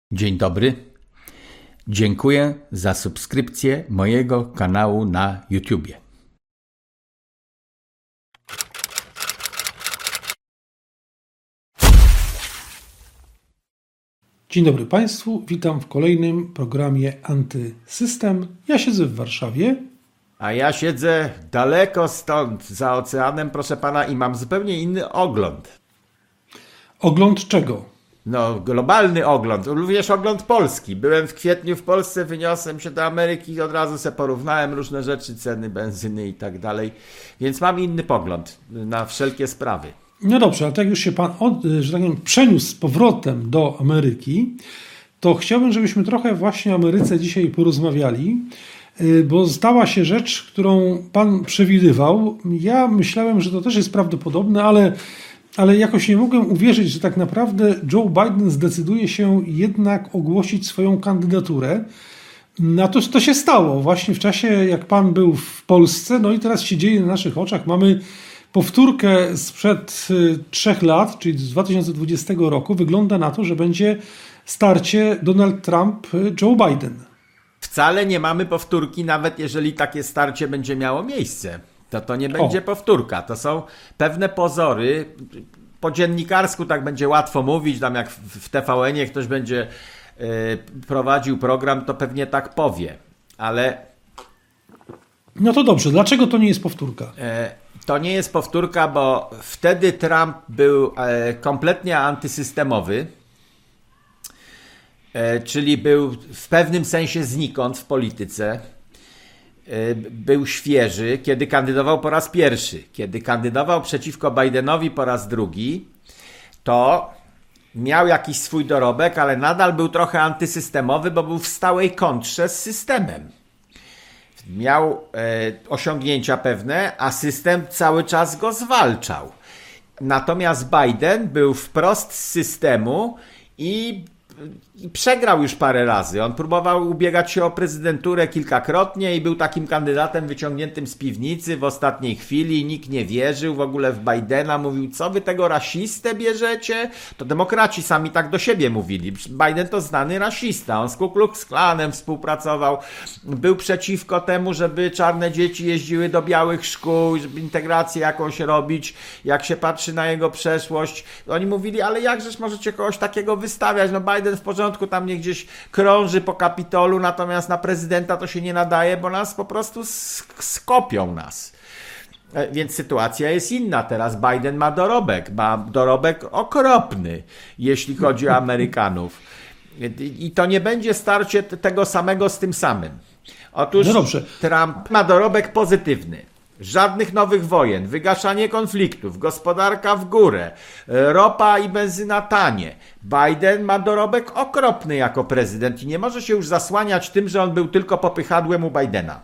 Dzień dobry. Dziękuję za subskrypcję mojego kanału na YouTubie. Dzień dobry Państwu, witam w kolejnym programie Antysystem. Ja siedzę w Warszawie. A ja siedzę daleko stąd, za oceanem, proszę pana, i mam zupełnie inny ogląd. Ogląd czego? No, globalny ogląd, również ogląd Polski. Byłem w kwietniu w Polsce, wyniosłem się do Ameryki i od razu sobie porównałem różne rzeczy, ceny benzyny i tak dalej. Więc mam inny pogląd na wszelkie sprawy. No dobrze, a tak już się Pan, że tak powiem, przeniósł z powrotem do Ameryki, to chciałbym, żebyśmy trochę właśnie o Ameryce dzisiaj porozmawiali, bo stała się rzecz, którą Pan przewidywał. Ja myślałem, że to też jest prawdopodobne, ale jakoś nie mogłem uwierzyć, że tak naprawdę Joe Biden zdecyduje się jednak ogłosić swoją kandydaturę. No to się stało właśnie w czasie, jak Pan był w Polsce, no i teraz się dzieje na naszych oczach. Mamy powtórkę sprzed 3 lat, czyli z 2020 roku. Wygląda na to, że będzie starcie Donald Trump-Joe Biden. Wcale nie mamy powtórki, nawet jeżeli takie starcie będzie miało miejsce. To nie będzie powtórka, to są pewne pozory. Po dziennikarsku tak będzie łatwo mówić, tam jak w TVN-ie ktoś będzie prowadził program, to pewnie tak powie, ale... No to dobrze, dlaczego to nie jest powtórka? To nie jest powtórka, bo wtedy Trump był kompletnie antysystemowy, czyli był w pewnym sensie znikąd w polityce. Był świeży, kiedy kandydował po raz pierwszy. Kiedy kandydował przeciwko Bidenowi po raz drugi, to miał jakiś swój dorobek, ale nadal był trochę antysystemowy, bo był w stałej kontrze z systemem. Miał osiągnięcia pewne, a system cały czas go zwalczał. Natomiast Biden był wprost z systemu i przegrał już parę razy. On próbował ubiegać się o prezydenturę kilkakrotnie i był takim kandydatem wyciągniętym z piwnicy w ostatniej chwili. Nikt nie wierzył w ogóle w Bidena. Mówił, co wy tego rasistę bierzecie? To demokraci sami tak do siebie mówili. Biden to znany rasista. On z Ku Klux Klanem współpracował. Był przeciwko temu, żeby czarne dzieci jeździły do białych szkół, żeby integrację jakąś robić. Jak się patrzy na jego przeszłość, oni mówili, ale jakżeż możecie kogoś takiego wystawiać? No Biden w porządku, tam nie gdzieś krąży po Kapitolu, natomiast na prezydenta to się nie nadaje, bo nas po prostu skopią nas. Więc sytuacja jest inna. Teraz Biden ma dorobek okropny, jeśli chodzi o Amerykanów. I to nie będzie starcie tego samego z tym samym. Otóż Trump ma dorobek pozytywny. Żadnych nowych wojen, wygaszanie konfliktów, gospodarka w górę, ropa i benzyna tanie. Biden ma dorobek okropny jako prezydent i nie może się już zasłaniać tym, że on był tylko popychadłem u Bidena.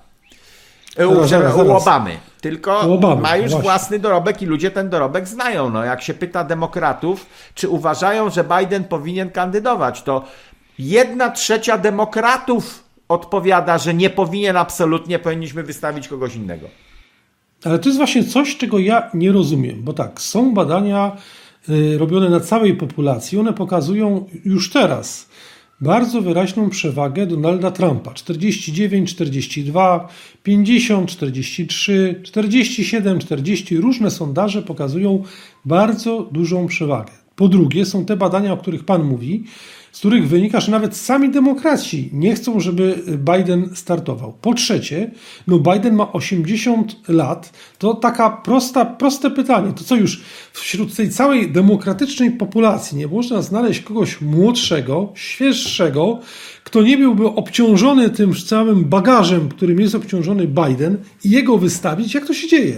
U Obamy. Tylko ma już własny dorobek i ludzie ten dorobek znają. No, jak się pyta demokratów, czy uważają, że Biden powinien kandydować, to 1/3 demokratów odpowiada, że nie powinien absolutnie, powinniśmy wystawić kogoś innego. Ale to jest właśnie coś, czego ja nie rozumiem, bo tak, są badania robione na całej populacji, one pokazują już teraz bardzo wyraźną przewagę Donalda Trumpa. 49, 42, 50, 43, 47, 40. Różne sondaże pokazują bardzo dużą przewagę. Po drugie, są te badania, o których Pan mówi, z których wynika, że nawet sami demokraci nie chcą, żeby Biden startował. Po trzecie, Biden ma 80 lat. To taka proste pytanie. To co już wśród tej całej demokratycznej populacji nie można znaleźć kogoś młodszego, świeższego, kto nie byłby obciążony tym całym bagażem, którym jest obciążony Biden i jego wystawić? Jak to się dzieje?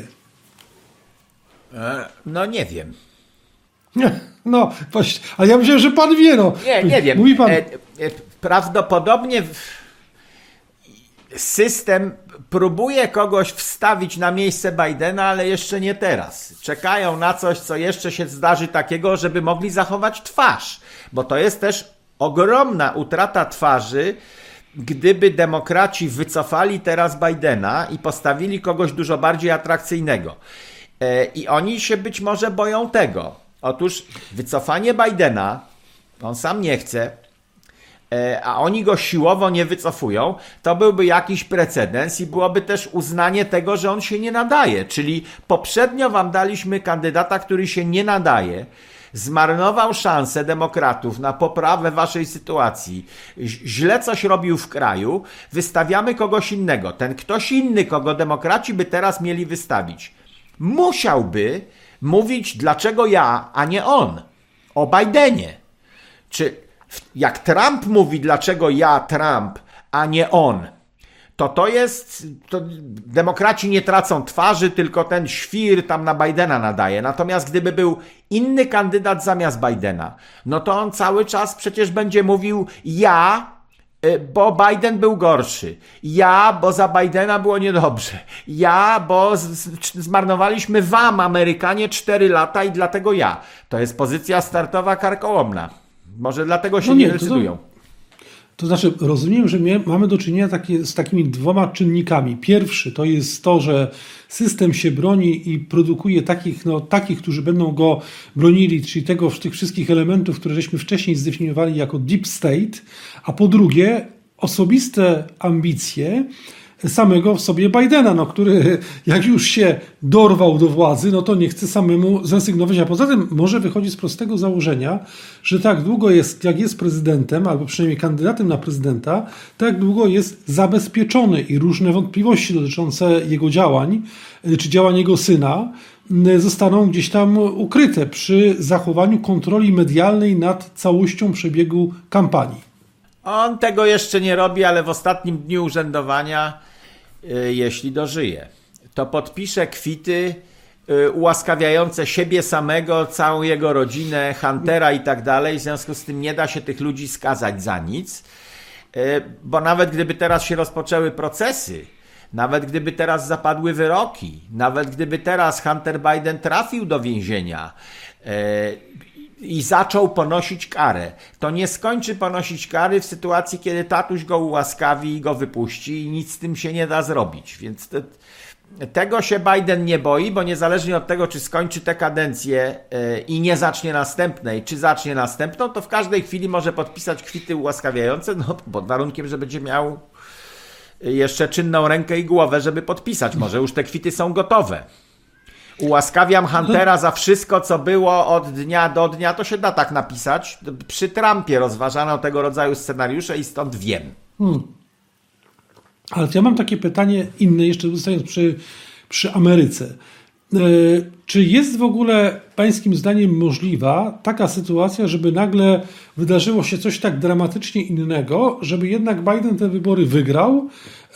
No nie wiem. No, właśnie, ale ja myślałem, że Pan wie. Nie wiem. Mówi Pan. Prawdopodobnie system próbuje kogoś wstawić na miejsce Bidena, ale jeszcze nie teraz. Czekają na coś, co jeszcze się zdarzy takiego, żeby mogli zachować twarz. Bo to jest też ogromna utrata twarzy, gdyby demokraci wycofali teraz Bidena i postawili kogoś dużo bardziej atrakcyjnego. I oni się być może boją tego. Otóż wycofanie Bidena, on sam nie chce, a oni go siłowo nie wycofują, to byłby jakiś precedens i byłoby też uznanie tego, że on się nie nadaje. Czyli poprzednio wam daliśmy kandydata, który się nie nadaje, zmarnował szansę demokratów na poprawę waszej sytuacji, źle coś robił w kraju, wystawiamy kogoś innego. Ten ktoś inny, kogo demokraci by teraz mieli wystawić, musiałby mówić, dlaczego ja, a nie on. O Bidenie. Czy jak Trump mówi, dlaczego ja, Trump, a nie on, to demokraci nie tracą twarzy, tylko ten świr tam na Bidena nadaje. Natomiast gdyby był inny kandydat zamiast Bidena, no to on cały czas przecież będzie mówił ja, bo Biden był gorszy. Ja, bo za Bidena było niedobrze. Ja, bo zmarnowaliśmy wam, Amerykanie, 4 lata i dlatego ja. To jest pozycja startowa karkołomna. Może dlatego się nie decydują. To znaczy, rozumiem, że mamy do czynienia z takimi 2 czynnikami. Pierwszy to jest to, że system się broni i produkuje takich, którzy będą go bronili, czyli tych wszystkich elementów, które żeśmy wcześniej zdefiniowali jako deep state, a po drugie osobiste ambicje samego w sobie Bidena, który jak już się dorwał do władzy, no to nie chce samemu zrezygnować, a poza tym może wychodzi z prostego założenia, że tak długo jak jest prezydentem, albo przynajmniej kandydatem na prezydenta, tak długo jest zabezpieczony i różne wątpliwości dotyczące jego działań, czy działań jego syna, zostaną gdzieś tam ukryte przy zachowaniu kontroli medialnej nad całością przebiegu kampanii. On tego jeszcze nie robi, ale w ostatnim dniu urzędowania, jeśli dożyje, to podpisze kwity ułaskawiające siebie samego, całą jego rodzinę, Huntera i tak dalej. W związku z tym nie da się tych ludzi skazać za nic, bo nawet gdyby teraz się rozpoczęły procesy, nawet gdyby teraz zapadły wyroki, nawet gdyby teraz Hunter Biden trafił do więzienia i zaczął ponosić karę, to nie skończy ponosić kary w sytuacji, kiedy tatuś go ułaskawi i go wypuści i nic z tym się nie da zrobić. Więc tego się Biden nie boi, bo niezależnie od tego, czy skończy tę kadencję i nie zacznie następnej, czy zacznie następną, to w każdej chwili może podpisać kwity ułaskawiające, pod warunkiem, że będzie miał jeszcze czynną rękę i głowę, żeby podpisać. Może już te kwity są gotowe. Ułaskawiam Huntera za wszystko, co było od dnia do dnia, to się da tak napisać. Przy Trumpie rozważano tego rodzaju scenariusze i stąd wiem. Ale ja mam takie pytanie inne, jeszcze zostając przy Ameryce. Czy jest w ogóle pańskim zdaniem możliwa taka sytuacja, żeby nagle wydarzyło się coś tak dramatycznie innego, żeby jednak Biden te wybory wygrał?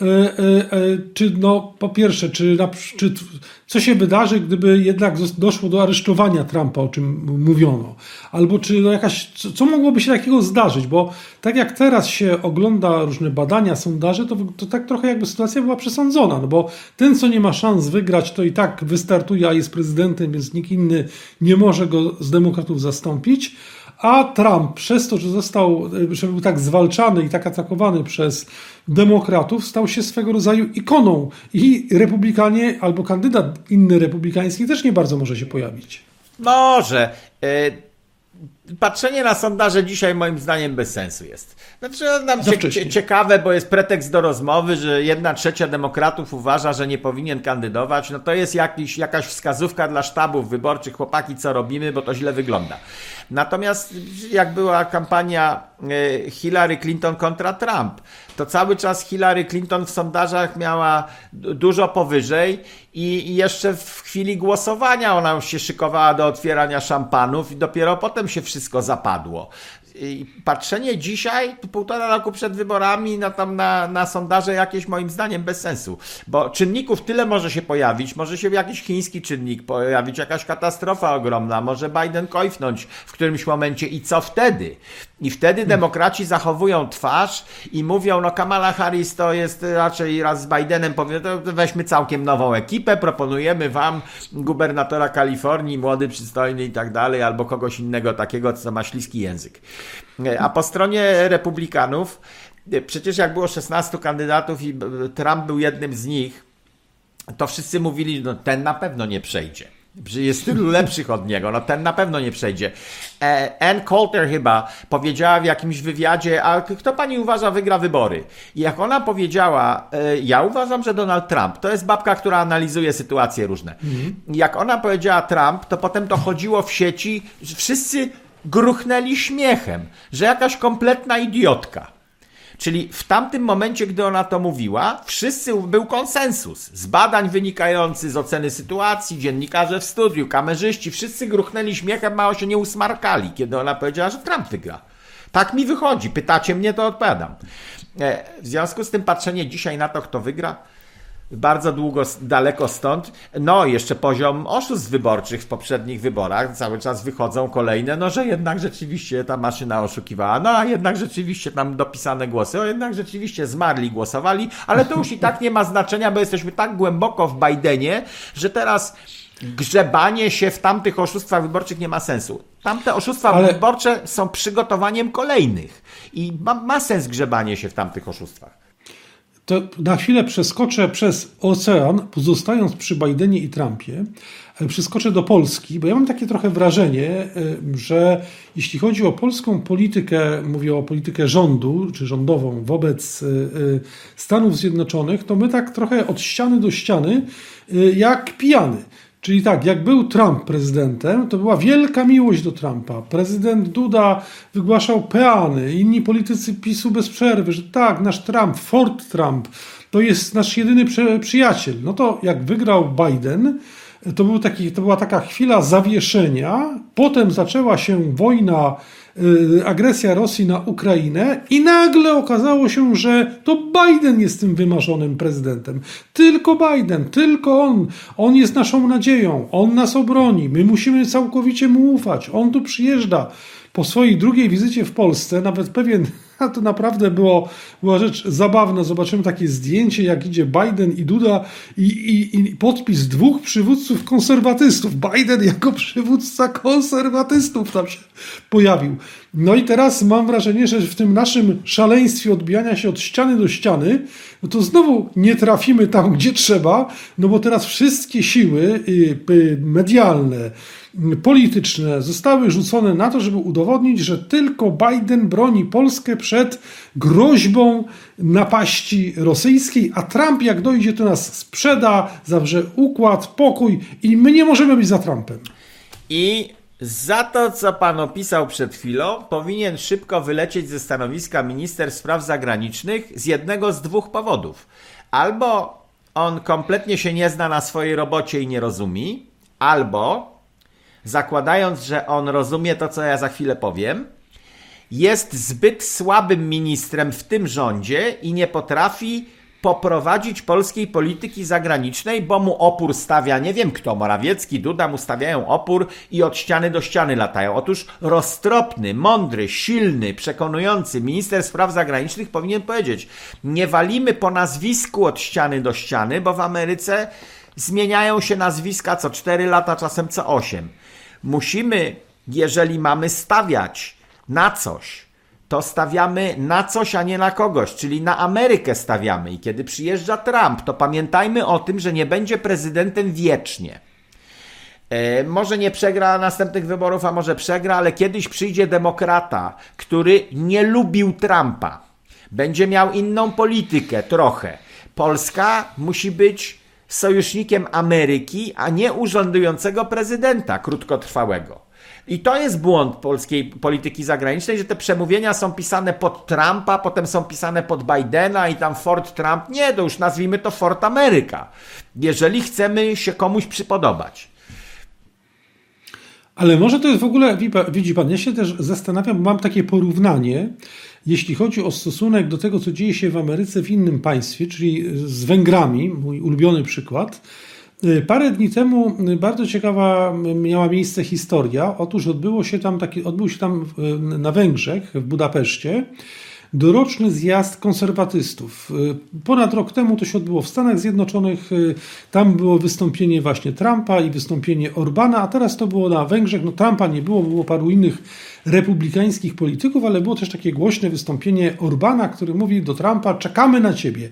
Czy po pierwsze, czy co się wydarzy, gdyby jednak doszło do aresztowania Trumpa, o czym mówiono? Albo czy co mogłoby się takiego zdarzyć? Bo tak jak teraz się ogląda różne badania, sondaże, to tak trochę jakby sytuacja była przesądzona, bo ten, co nie ma szans wygrać, to i tak wystartuje, a jest prezydentem, więc nikt inny nie może go z demokratów zastąpić. A Trump przez to, że był tak zwalczany i tak atakowany przez demokratów, stał się swego rodzaju ikoną i republikanie albo kandydat inny republikański też nie bardzo może się pojawić. Może. Patrzenie na sondaże dzisiaj moim zdaniem bez sensu jest. Znaczy nam ciekawe, bo jest pretekst do rozmowy, że 1/3 demokratów uważa, że nie powinien kandydować. No to jest jakaś wskazówka dla sztabów wyborczych, chłopaki, co robimy, bo to źle wygląda. Natomiast jak była kampania Hillary Clinton kontra Trump, to cały czas Hillary Clinton w sondażach miała dużo powyżej i jeszcze w chwili głosowania ona już się szykowała do otwierania szampanów i dopiero potem się wszystko zapadło. I patrzenie dzisiaj, 1,5 roku przed wyborami, na sondaże jakieś moim zdaniem bez sensu, bo czynników tyle może się pojawić, może się jakiś chiński czynnik pojawić, jakaś katastrofa ogromna, może Biden kojfnąć w którymś momencie i co wtedy? I wtedy demokraci zachowują twarz i mówią, Kamala Harris to jest raczej raz z Bidenem, powie, to weźmy całkiem nową ekipę, proponujemy wam gubernatora Kalifornii, młody, przystojny i tak dalej, albo kogoś innego takiego, co ma śliski język. A po stronie republikanów, przecież jak było 16 kandydatów i Trump był jednym z nich, to wszyscy mówili, ten na pewno nie przejdzie. Jest tylu lepszych od niego, no ten na pewno nie przejdzie. Ann Coulter chyba powiedziała w jakimś wywiadzie, a kto pani uważa wygra wybory? I jak ona powiedziała, ja uważam, że Donald Trump, to jest babka, która analizuje sytuacje różne. Jak ona powiedziała Trump, to potem to chodziło w sieci, że wszyscy gruchnęli śmiechem, że jakaś kompletna idiotka. Czyli w tamtym momencie, gdy ona to mówiła, był konsensus. Z badań wynikający z oceny sytuacji, dziennikarze w studiu, kamerzyści, wszyscy gruchnęli śmiechem, mało się nie usmarkali, kiedy ona powiedziała, że Trump wygra. Tak mi wychodzi. Pytacie mnie, to odpowiadam. W związku z tym patrzenie dzisiaj na to, kto wygra, bardzo daleko stąd. No, jeszcze poziom oszustw wyborczych w poprzednich wyborach. Cały czas wychodzą kolejne, no, że jednak rzeczywiście ta maszyna oszukiwała. No, a jednak rzeczywiście tam dopisane głosy. Jednak rzeczywiście zmarli głosowali, ale to już i tak nie ma znaczenia, bo jesteśmy tak głęboko w Bidenie, że teraz grzebanie się w tamtych oszustwach wyborczych nie ma sensu. Tamte oszustwa wyborcze są przygotowaniem kolejnych. I ma sens grzebanie się w tamtych oszustwach. To na chwilę przeskoczę przez ocean, pozostając przy Bidenie i Trumpie, ale przeskoczę do Polski, bo ja mam takie trochę wrażenie, że jeśli chodzi o polską politykę, mówię o politykę rządu, czy rządową wobec Stanów Zjednoczonych, to my tak trochę od ściany do ściany jak pijany. Czyli tak, jak był Trump prezydentem, to była wielka miłość do Trumpa. Prezydent Duda wygłaszał peany, inni politycy PiS-u bez przerwy, że tak, nasz Trump, Ford Trump, to jest nasz jedyny przyjaciel. No to jak wygrał Biden, to była taka chwila zawieszenia, potem zaczęła się wojna, agresja Rosji na Ukrainę i nagle okazało się, że to Biden jest tym wymarzonym prezydentem. Tylko Biden, tylko on jest naszą nadzieją, on nas obroni, my musimy całkowicie mu ufać, on tu przyjeżdża. Po swojej drugiej wizycie w Polsce, nawet to naprawdę była rzecz zabawna. Zobaczymy takie zdjęcie, jak idzie Biden i Duda i podpis dwóch przywódców konserwatystów. Biden jako przywódca konserwatystów tam się pojawił. No i teraz mam wrażenie, że w tym naszym szaleństwie odbijania się od ściany do ściany, no to znowu nie trafimy tam, gdzie trzeba, no bo teraz wszystkie siły medialne, polityczne zostały rzucone na to, żeby udowodnić, że tylko Biden broni Polskę przed groźbą napaści rosyjskiej, a Trump jak dojdzie, to nas sprzeda, zawrze układ, pokój i my nie możemy być za Trumpem. I za to, co pan opisał przed chwilą, powinien szybko wylecieć ze stanowiska minister spraw zagranicznych z jednego z dwóch powodów. Albo on kompletnie się nie zna na swojej robocie i nie rozumie, albo zakładając, że on rozumie to, co ja za chwilę powiem, jest zbyt słabym ministrem w tym rządzie i nie potrafi poprowadzić polskiej polityki zagranicznej, bo mu opór stawia, nie wiem kto, Morawiecki, Duda mu stawiają opór i od ściany do ściany latają. Otóż roztropny, mądry, silny, przekonujący minister spraw zagranicznych powinien powiedzieć: nie walimy po nazwisku od ściany do ściany, bo w Ameryce zmieniają się nazwiska co 4 lata, czasem co 8. Musimy, jeżeli mamy stawiać na coś, to stawiamy na coś, a nie na kogoś, czyli na Amerykę stawiamy. I kiedy przyjeżdża Trump, to pamiętajmy o tym, że nie będzie prezydentem wiecznie. Może nie przegra następnych wyborów, a może przegra, ale kiedyś przyjdzie demokrata, który nie lubił Trumpa. Będzie miał inną politykę trochę. Polska musi być sojusznikiem Ameryki, a nie urzędującego prezydenta krótkotrwałego. I to jest błąd polskiej polityki zagranicznej, że te przemówienia są pisane pod Trumpa, potem są pisane pod Bidena i tam Ford Trump. Nie, to już nazwijmy to Ford Ameryka, jeżeli chcemy się komuś przypodobać. Ale może to jest w ogóle, widzi pan, ja się też zastanawiam, bo mam takie porównanie, jeśli chodzi o stosunek do tego, co dzieje się w Ameryce w innym państwie, czyli z Węgrami, mój ulubiony przykład. Parę dni temu bardzo ciekawa miała miejsce historia. Otóż odbył się tam na Węgrzech, w Budapeszcie, doroczny zjazd konserwatystów. Ponad rok temu to się odbyło w Stanach Zjednoczonych. Tam było wystąpienie właśnie Trumpa i wystąpienie Orbana, a teraz to było na Węgrzech. No Trumpa nie było paru innych republikańskich polityków, ale było też takie głośne wystąpienie Orbana, który mówi do Trumpa: czekamy na ciebie.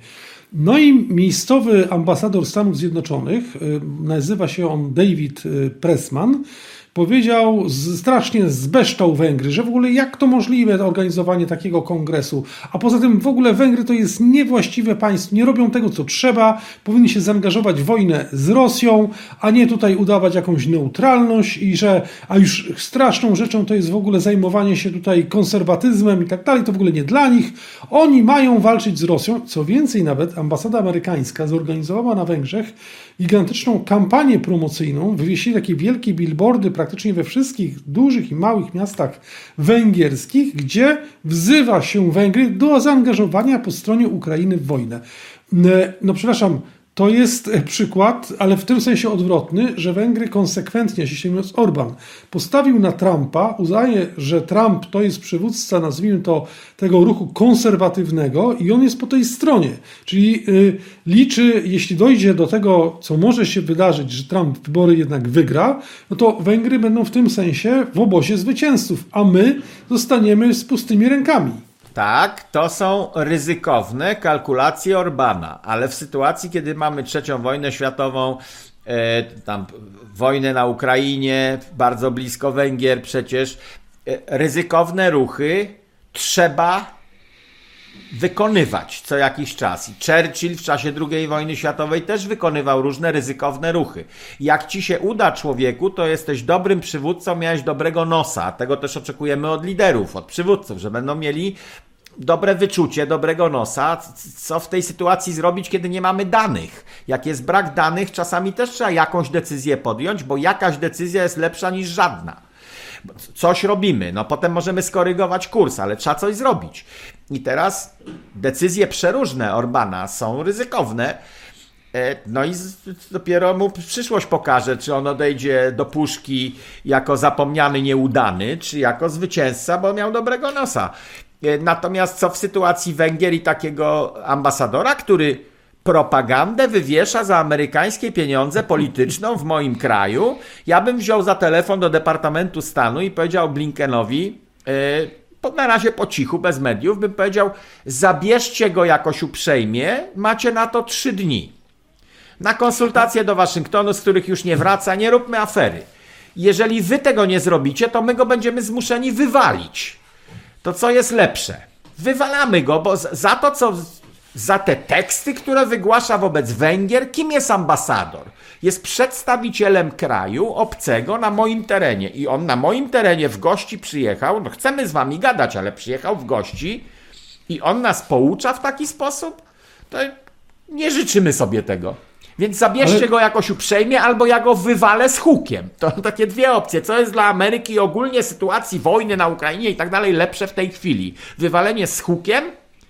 No i miejscowy ambasador Stanów Zjednoczonych, nazywa się on David Pressman, powiedział strasznie zbeształ Węgry, że w ogóle jak to możliwe organizowanie takiego kongresu, a poza tym w ogóle Węgry to jest niewłaściwe państwo, nie robią tego co trzeba, powinni się zaangażować w wojnę z Rosją, a nie tutaj udawać jakąś neutralność a już straszną rzeczą to jest w ogóle zajmowanie się tutaj konserwatyzmem i tak dalej, to w ogóle nie dla nich, oni mają walczyć z Rosją, co więcej nawet ambasada amerykańska zorganizowała na Węgrzech gigantyczną kampanię promocyjną, wywiesili takie wielkie billboardy praktycznie we wszystkich dużych i małych miastach węgierskich, gdzie wzywa się Węgry do zaangażowania po stronie Ukrainy w wojnę. No przepraszam, to jest przykład, ale w tym sensie odwrotny, że Węgry konsekwentnie, jeśli mówiąc Orbán, postawił na Trumpa, uznaje, że Trump to jest przywódca, nazwijmy to, tego ruchu konserwatywnego i on jest po tej stronie. Czyli liczy, jeśli dojdzie do tego, co może się wydarzyć, że Trump wybory jednak wygra, no to Węgry będą w tym sensie w obozie zwycięzców, a my zostaniemy z pustymi rękami. Tak, to są ryzykowne kalkulacje Orbána, ale w sytuacji, kiedy mamy trzecią wojnę światową, tam wojnę na Ukrainie, bardzo blisko Węgier przecież, ryzykowne ruchy trzeba wykonywać co jakiś czas. I Churchill w czasie II wojny światowej też wykonywał różne ryzykowne ruchy. Jak ci się uda, człowieku, to jesteś dobrym przywódcą, miałeś dobrego nosa. Tego też oczekujemy od liderów, od przywódców, że będą mieli dobre wyczucie, dobrego nosa, co w tej sytuacji zrobić, kiedy nie mamy danych. Jak jest brak danych, czasami też trzeba jakąś decyzję podjąć, bo jakaś decyzja jest lepsza niż żadna. Coś robimy, no potem możemy skorygować kurs, ale trzeba coś zrobić. I teraz decyzje przeróżne Orbána są ryzykowne, no i dopiero mu przyszłość pokaże, czy on odejdzie do puszki jako zapomniany, nieudany, czy jako zwycięzca, bo miał dobrego nosa. Natomiast co w sytuacji Węgier i takiego ambasadora, który propagandę wywiesza za amerykańskie pieniądze polityczną w moim kraju, ja bym wziął za telefon do Departamentu Stanu i powiedział Blinkenowi, na razie po cichu, bez mediów, bym powiedział, zabierzcie go jakoś uprzejmie, macie na to 3 dni. Na konsultacje do Waszyngtonu, z których już nie wraca, nie róbmy afery. Jeżeli wy tego nie zrobicie, to my go będziemy zmuszeni wywalić. To co jest lepsze? Wywalamy go, bo za te teksty, które wygłasza wobec Węgier, kim jest ambasador? Jest przedstawicielem kraju obcego na moim terenie i on na moim terenie w gości przyjechał, no chcemy z wami gadać, ale przyjechał w gości i on nas poucza w taki sposób? To nie życzymy sobie tego. Więc zabierzcie go jakoś uprzejmie, albo ja go wywalę z hukiem. To takie 2 opcje. Co jest dla Ameryki i ogólnie sytuacji wojny na Ukrainie i tak dalej lepsze w tej chwili? Wywalenie z hukiem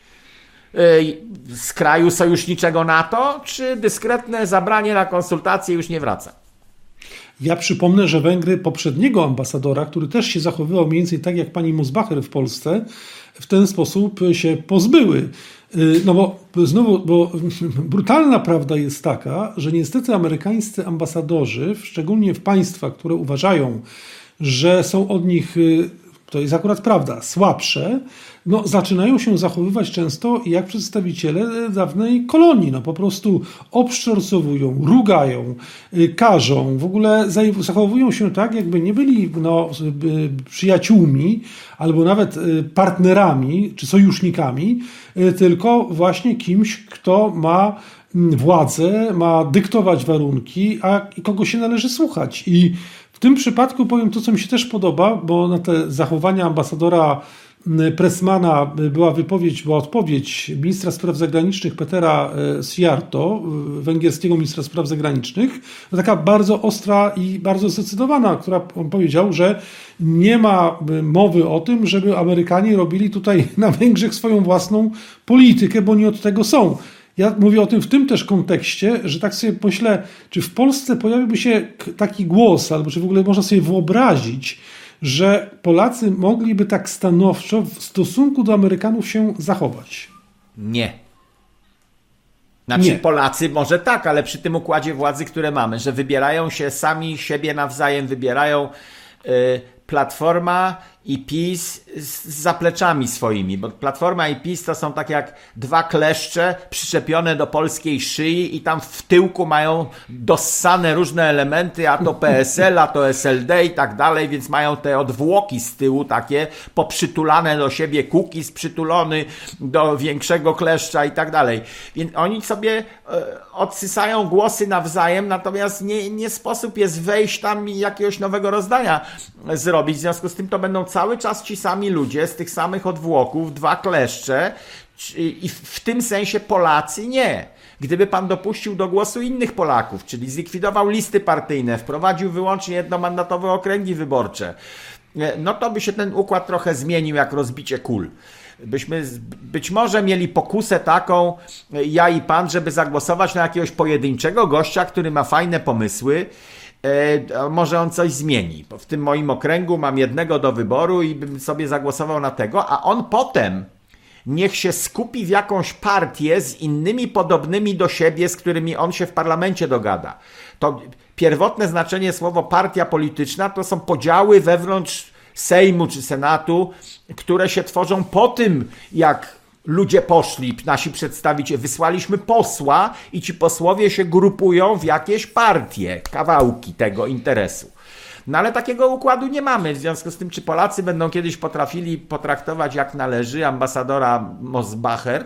z kraju sojuszniczego NATO, czy dyskretne zabranie na konsultacje już nie wraca? Ja przypomnę, że Węgry poprzedniego ambasadora, który też się zachowywał mniej więcej tak jak pani Mosbacher w Polsce, w ten sposób się pozbyły. No bo brutalna prawda jest taka, że niestety amerykańscy ambasadorzy, szczególnie w państwach, które uważają, że są od nich, to jest akurat prawda, słabsze, no zaczynają się zachowywać często jak przedstawiciele dawnej kolonii. No po prostu obszczorcowują, rugają, karzą, w ogóle zachowują się tak, jakby nie byli przyjaciółmi albo nawet partnerami czy sojusznikami, tylko właśnie kimś, kto ma władzę, ma dyktować warunki, a kogo się należy słuchać. I w tym przypadku powiem to, co mi się też podoba, bo na te zachowania ambasadora Pressmana była odpowiedź ministra spraw zagranicznych Petera Szijjártó, węgierskiego ministra spraw zagranicznych, taka bardzo ostra i bardzo zdecydowana, która on powiedział, że nie ma mowy o tym, żeby Amerykanie robili tutaj na Węgrzech swoją własną politykę, bo nie od tego są. Ja mówię o tym w tym też kontekście, że tak sobie myślę, czy w Polsce pojawiłby się taki głos, albo czy w ogóle można sobie wyobrazić, że Polacy mogliby tak stanowczo w stosunku do Amerykanów się zachować. Nie. Znaczy nie. Polacy może tak, ale przy tym układzie władzy, które mamy, że wybierają się sami siebie nawzajem, wybierają Platforma i PiS z zapleczami swoimi, bo Platforma i PiS to są tak jak dwa kleszcze przyczepione do polskiej szyi i tam w tyłku mają dossane różne elementy, a to PSL, a to SLD i tak dalej, więc mają te odwłoki z tyłu takie poprzytulane do siebie, Kukiz przytulony do większego kleszcza i tak dalej. Więc oni sobie odsysają głosy nawzajem, natomiast nie sposób jest wejść tam i jakiegoś nowego rozdania zrobić. W związku z tym to będą cały czas ci sami ludzie z tych samych odwłoków, dwa kleszcze i w tym sensie Polacy nie. Gdyby pan dopuścił do głosu innych Polaków, czyli zlikwidował listy partyjne, wprowadził wyłącznie jednomandatowe okręgi wyborcze, no to by się ten układ trochę zmienił jak rozbicie kul. Byśmy być może mieli pokusę taką, ja i pan, żeby zagłosować na jakiegoś pojedynczego gościa, który ma fajne pomysły, może on coś zmieni. Bo w tym moim okręgu mam jednego do wyboru i bym sobie zagłosował na tego, a on potem niech się skupi w jakąś partię z innymi podobnymi do siebie, z którymi on się w parlamencie dogada. To pierwotne znaczenie słowa partia polityczna to są podziały wewnątrz Sejmu czy Senatu, które się tworzą po tym, jak ludzie poszli, nasi przedstawiciele, wysłaliśmy posła i ci posłowie się grupują w jakieś partie, kawałki tego interesu. No ale takiego układu nie mamy, w związku z tym, czy Polacy będą kiedyś potrafili potraktować jak należy ambasadora Mosbacher?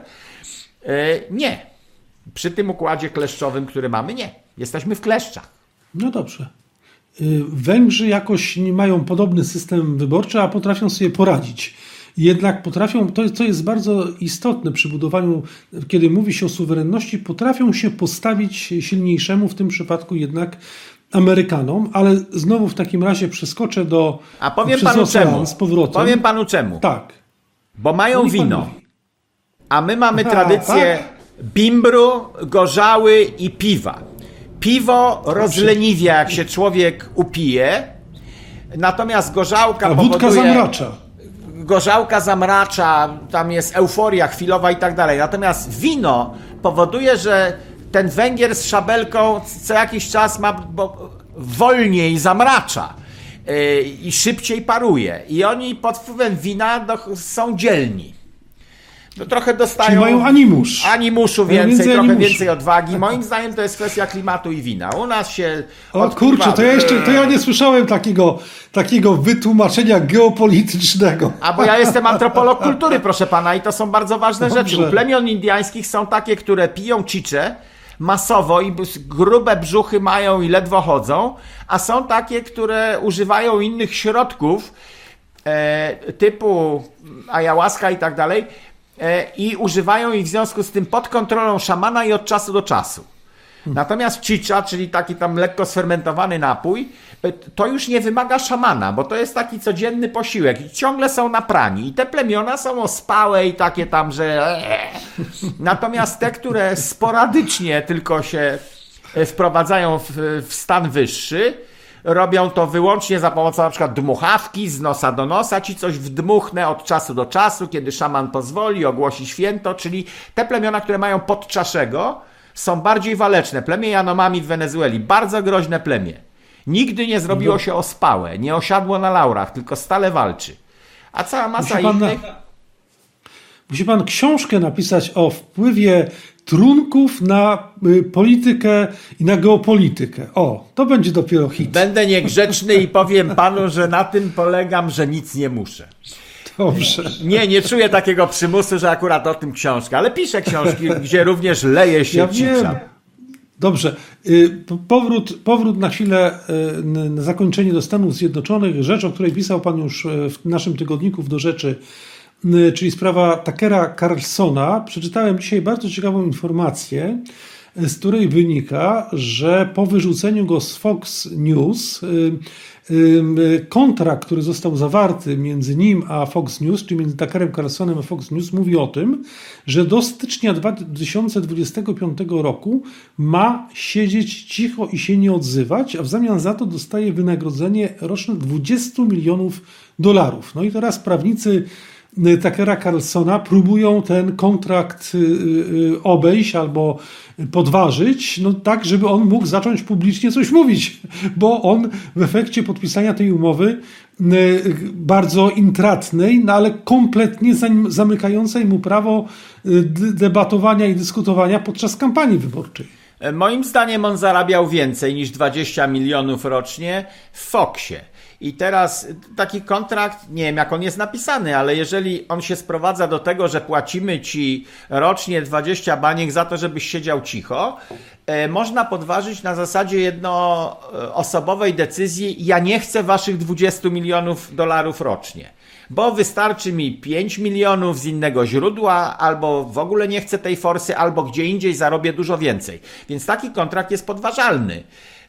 Nie. Przy tym układzie kleszczowym, który mamy, nie. Jesteśmy w kleszczach. No dobrze. Węgrzy jakoś nie mają podobny system wyborczy, a potrafią sobie poradzić. Jednak potrafią, to co jest bardzo istotne przy budowaniu, kiedy mówi się o suwerenności, potrafią się postawić silniejszemu, w tym przypadku jednak Amerykanom, ale znowu w takim razie przeskoczę do... A powiem panu czemu. Z powrotem. Powiem panu czemu. Tak. Bo mają wino. A my mamy tradycję bimbru, gorzały i piwa. Piwo rozleniwia, jak się człowiek upije, natomiast gorzałka powoduje... wódka zamracza. Gorzałka zamracza, tam jest euforia chwilowa i tak dalej. Natomiast wino powoduje, że ten Węgier z szabelką co jakiś czas wolniej zamracza i szybciej paruje. I oni pod wpływem wina są dzielni. No trochę dostają... Czyli mają animusz. Animuszu więcej, trochę więcej odwagi. Moim zdaniem to jest kwestia klimatu i wina. U nas się... O kurczę, to ja nie słyszałem takiego wytłumaczenia geopolitycznego. A bo ja jestem antropolog kultury, proszę pana, i to są bardzo ważne rzeczy. U plemion indyjskich są takie, które piją chicze masowo i grube brzuchy mają i ledwo chodzą, a są takie, które używają innych środków typu ayahuasca i tak dalej, i używają ich w związku z tym pod kontrolą szamana i od czasu do czasu. Natomiast chicha, czyli taki tam lekko sfermentowany napój, to już nie wymaga szamana, bo to jest taki codzienny posiłek i ciągle są naprani. I te plemiona są ospałe i takie tam, że... Natomiast te, które sporadycznie tylko się wprowadzają w stan wyższy, robią to wyłącznie za pomocą na przykład dmuchawki z nosa do nosa, ci coś wdmuchnę od czasu do czasu, kiedy szaman pozwoli, ogłosi święto, czyli te plemiona, które mają podczaszego, są bardziej waleczne. Plemię Janomami w Wenezueli, bardzo groźne plemię. Nigdy nie zrobiło się ospałe, nie osiadło na laurach, tylko stale walczy. A cała masa innych... Musi pan książkę napisać o wpływie trunków na politykę i na geopolitykę. O, to będzie dopiero hit. Będę niegrzeczny i powiem panu, że na tym polegam, że nic nie muszę. Dobrze. Nie czuję takiego przymusu, że akurat o tym książka, ale piszę książki, gdzie również leje się chicha. Dobrze. Powrót na chwilę, na zakończenie do Stanów Zjednoczonych. Rzecz, o której pisał pan już w naszym tygodniku w Do Rzeczy, czyli sprawa Tuckera Carlsona. Przeczytałem dzisiaj bardzo ciekawą informację, z której wynika, że po wyrzuceniu go z Fox News kontrakt, który został zawarty między nim a Fox News, czyli między Tuckerem Carlsonem a Fox News, mówi o tym, że do stycznia 2025 roku ma siedzieć cicho i się nie odzywać, a w zamian za to dostaje wynagrodzenie roczne $20 milionów. No i teraz prawnicy Tuckera Carlsona próbują ten kontrakt obejść albo podważyć, no tak, żeby on mógł zacząć publicznie coś mówić, bo on w efekcie podpisania tej umowy bardzo intratnej, no ale kompletnie zamykającej mu prawo debatowania i dyskutowania podczas kampanii wyborczej. Moim zdaniem on zarabiał więcej niż 20 milionów rocznie w Foxie. I teraz taki kontrakt, nie wiem jak on jest napisany, ale jeżeli on się sprowadza do tego, że płacimy ci rocznie 20 baniek za to, żebyś siedział cicho, można podważyć na zasadzie jednoosobowej decyzji: ja nie chcę waszych 20 milionów dolarów rocznie, bo wystarczy mi 5 milionów z innego źródła, albo w ogóle nie chcę tej forsy, albo gdzie indziej zarobię dużo więcej. Więc taki kontrakt jest podważalny.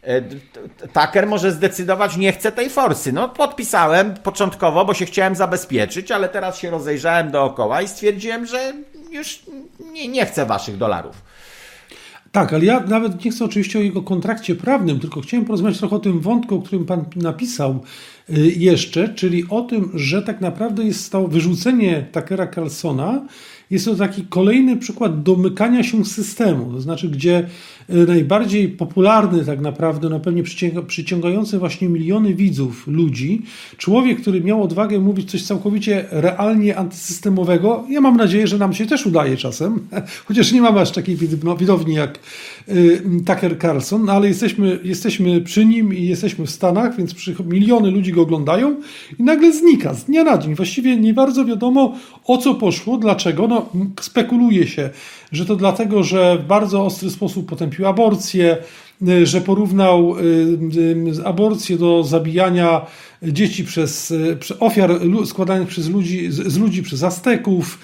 Tucker może zdecydować: nie chcę tej forsy. No podpisałem początkowo, bo się chciałem zabezpieczyć, ale teraz się rozejrzałem dookoła i stwierdziłem, że już nie chcę waszych dolarów. Tak, ale ja nawet nie chcę oczywiście o jego kontrakcie prawnym, tylko chciałem porozmawiać trochę o tym wątku, o którym pan napisał jeszcze, czyli o tym, że tak naprawdę jest to wyrzucenie Tuckera Carlsona, jest to taki kolejny przykład domykania się systemu, to znaczy gdzie najbardziej popularny tak naprawdę, no pewnie przyciągający właśnie miliony widzów, ludzi, człowiek, który miał odwagę mówić coś całkowicie realnie antysystemowego, ja mam nadzieję, że nam się też udaje czasem, chociaż nie mamy aż takiej widowni jak Tucker Carlson, ale jesteśmy przy nim i jesteśmy w Stanach, więc miliony ludzi go oglądają i nagle znika z dnia na dzień. Właściwie nie bardzo wiadomo, o co poszło, dlaczego. No, spekuluje się, że to dlatego, że w bardzo ostry sposób potępił aborcję, że porównał aborcję do zabijania dzieci przez ofiar składanych z ludzi przez Azteków.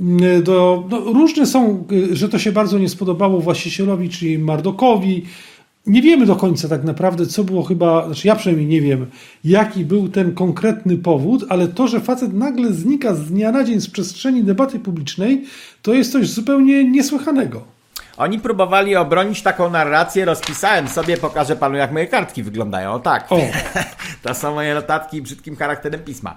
Różne są, że to się bardzo nie spodobało właścicielowi, czyli Murdauchowi. Nie wiemy do końca tak naprawdę, co było znaczy ja przynajmniej nie wiem, jaki był ten konkretny powód, ale to, że facet nagle znika z dnia na dzień z przestrzeni debaty publicznej, to jest coś zupełnie niesłychanego. Oni próbowali obronić taką narrację, rozpisałem sobie, pokażę panu, jak moje kartki wyglądają. O tak, to są moje notatki brzydkim charakterem pisma.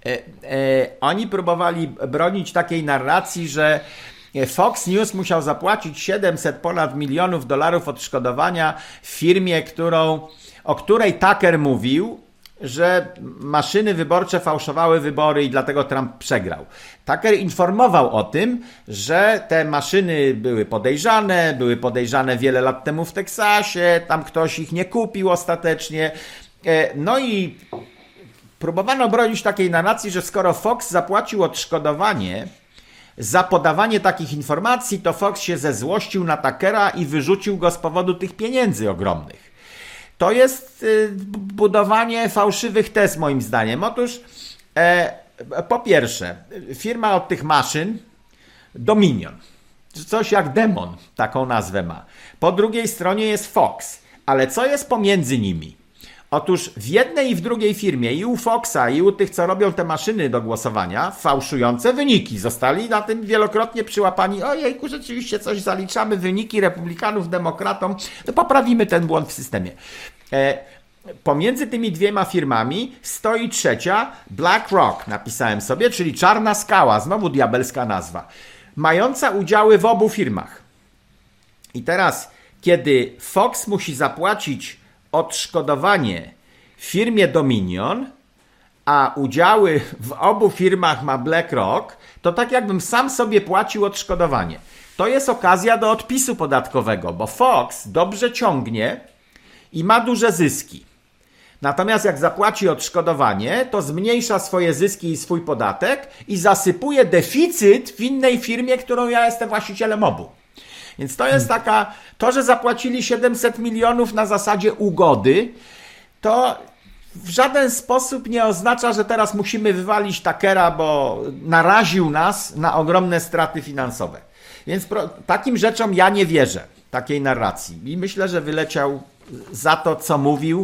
Oni próbowali bronić takiej narracji, że Fox News musiał zapłacić 700 ponad milionów dolarów odszkodowania firmie, o której Tucker mówił, że maszyny wyborcze fałszowały wybory i dlatego Trump przegrał. Tucker informował o tym, że te maszyny były podejrzane wiele lat temu w Teksasie, tam ktoś ich nie kupił ostatecznie. No i próbowano bronić takiej narracji, że skoro Fox zapłacił odszkodowanie za podawanie takich informacji, to Fox się zezłościł na Tuckera i wyrzucił go z powodu tych pieniędzy ogromnych. To jest budowanie fałszywych tez moim zdaniem. Otóż po pierwsze, firma od tych maszyn Dominion, coś jak demon, taką nazwę ma. Po drugiej stronie jest Fox, ale co jest pomiędzy nimi? Otóż w jednej i w drugiej firmie, i u Foxa, i u tych, co robią te maszyny do głosowania, fałszujące wyniki. Zostali na tym wielokrotnie przyłapani. Ojejku, rzeczywiście coś zaliczamy, wyniki republikanów, demokratom. No poprawimy ten błąd w systemie. Pomiędzy tymi dwiema firmami stoi trzecia, BlackRock, napisałem sobie, czyli Czarna Skała, znowu diabelska nazwa, mająca udziały w obu firmach. I teraz, kiedy Fox musi zapłacić odszkodowanie firmie Dominion, a udziały w obu firmach ma BlackRock, to tak jakbym sam sobie płacił odszkodowanie. To jest okazja do odpisu podatkowego, bo Fox dobrze ciągnie i ma duże zyski. Natomiast jak zapłaci odszkodowanie, to zmniejsza swoje zyski i swój podatek i zasypuje deficyt w innej firmie, którą ja jestem właścicielem obu. Więc to jest to, że zapłacili 700 milionów na zasadzie ugody, to w żaden sposób nie oznacza, że teraz musimy wywalić Tuckera, bo naraził nas na ogromne straty finansowe. Więc takim rzeczom ja nie wierzę, takiej narracji. I myślę, że wyleciał za to, co mówił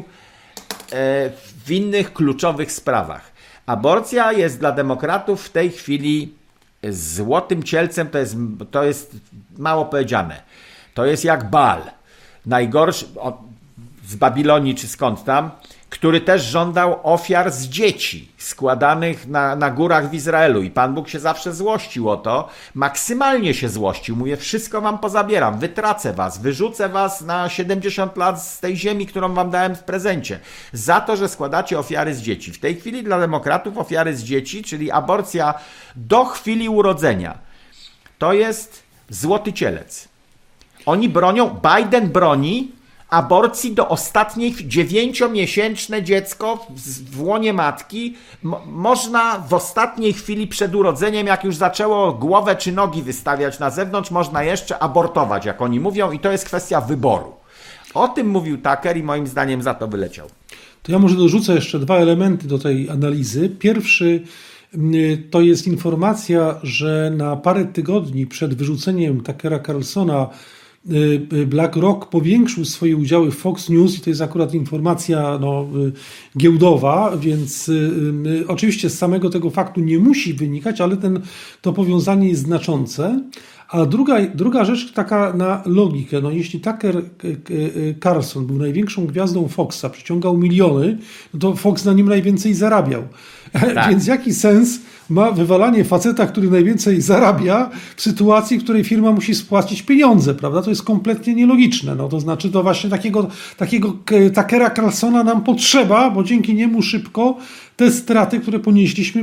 w innych kluczowych sprawach. Aborcja jest dla demokratów w tej chwili złotym cielcem, to jest mało powiedziane. To jest jak Baal. Najgorszy z Babilonii czy skąd tam. który też żądał ofiar z dzieci składanych na górach w Izraelu i Pan Bóg się zawsze złościł o to, maksymalnie się złościł, mówię, wszystko wam pozabieram, wytracę was, wyrzucę was na 70 lat z tej ziemi, którą wam dałem w prezencie, za to, że składacie ofiary z dzieci. W tej chwili dla demokratów ofiary z dzieci, czyli aborcja do chwili urodzenia, to jest złoty cielec. Oni bronią, Biden broni aborcji do ostatniej, 9-miesięczne dziecko w łonie matki można w ostatniej chwili przed urodzeniem, jak już zaczęło głowę czy nogi wystawiać na zewnątrz, można jeszcze abortować, jak oni mówią, i to jest kwestia wyboru. O tym mówił Tucker i moim zdaniem za to wyleciał. To ja może dorzucę jeszcze 2 elementy do tej analizy. Pierwszy to jest informacja, że na parę tygodni przed wyrzuceniem Tuckera Carlsona BlackRock powiększył swoje udziały w Fox News i to jest akurat informacja giełdowa, więc oczywiście z samego tego faktu nie musi wynikać, ale to powiązanie jest znaczące. A druga rzecz taka na logikę. Jeśli Tucker Carlson był największą gwiazdą Foxa, przyciągał miliony, to Fox na nim najwięcej zarabiał. Tak. Więc jaki sens ma wywalanie faceta, który najwięcej zarabia w sytuacji, w której firma musi spłacić pieniądze, prawda? To jest kompletnie nielogiczne. To znaczy, to właśnie takiego Tuckera Carlsona nam potrzeba, bo dzięki niemu szybko te straty, które ponieśliśmy,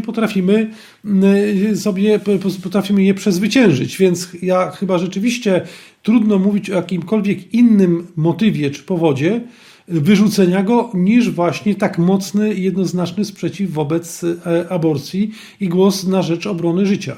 potrafimy je przezwyciężyć. Więc ja chyba rzeczywiście trudno mówić o jakimkolwiek innym motywie czy powodzie wyrzucenia go, niż właśnie tak mocny i jednoznaczny sprzeciw wobec aborcji i głos na rzecz obrony życia.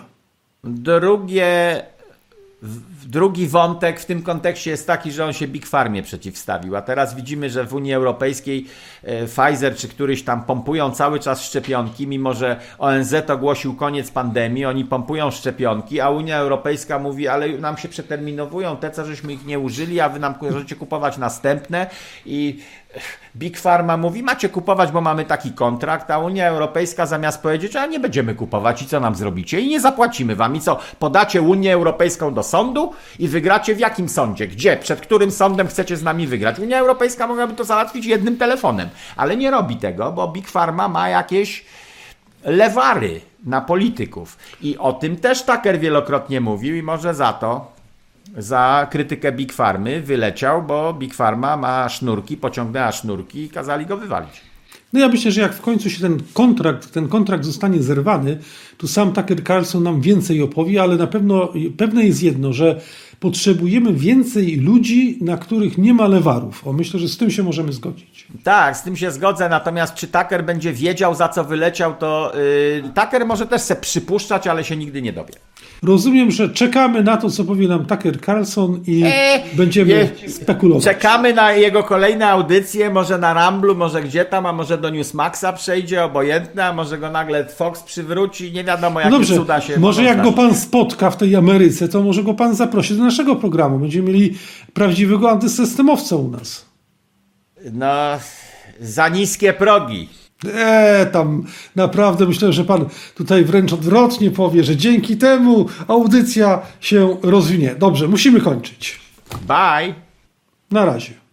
Drugi wątek w tym kontekście jest taki, że on się Big Pharmie przeciwstawił, a teraz widzimy, że w Unii Europejskiej Pfizer czy któryś tam pompują cały czas szczepionki, mimo że ONZ ogłosił koniec pandemii, oni pompują szczepionki, a Unia Europejska mówi, ale nam się przeterminowują te, co żeśmy ich nie użyli, a wy nam możecie kupować następne i Big Pharma mówi, macie kupować, bo mamy taki kontrakt, a Unia Europejska zamiast powiedzieć, a nie będziemy kupować i co nam zrobicie i nie zapłacimy wam i co, podacie Unię Europejską do sądu i wygracie w jakim sądzie, gdzie, przed którym sądem chcecie z nami wygrać. Unia Europejska mogłaby to załatwić jednym telefonem, ale nie robi tego, bo Big Pharma ma jakieś lewary na polityków i o tym też Tucker wielokrotnie mówił i może za krytykę Big Pharmy wyleciał, bo Big Pharma ma sznurki, pociągnęła sznurki i kazali go wywalić. Ja myślę, że jak w końcu się ten kontrakt zostanie zerwany, to sam Tucker Carlson nam więcej opowie, ale na pewne jest jedno, że potrzebujemy więcej ludzi, na których nie ma lewarów. Myślę, że z tym się możemy zgodzić. Tak, z tym się zgodzę, natomiast czy Tucker będzie wiedział, za co wyleciał, to Tucker może też se przypuszczać, ale się nigdy nie dowie. Rozumiem, że czekamy na to, co powie nam Tucker Carlson i będziemy spekulować. Czekamy na jego kolejne audycje, może na Ramblu, może gdzie tam, a może do Newsmaxa przejdzie, obojętne, a może go nagle Fox przywróci, nie wiadomo jakie cuda się... Może jak go pan spotka w tej Ameryce, to może go pan zaprosi do naszego programu. Będziemy mieli prawdziwego antysystemowca u nas. Za niskie progi. Tam naprawdę myślę, że pan tutaj wręcz odwrotnie powie, że dzięki temu audycja się rozwinie. Dobrze, musimy kończyć. Bye. Na razie.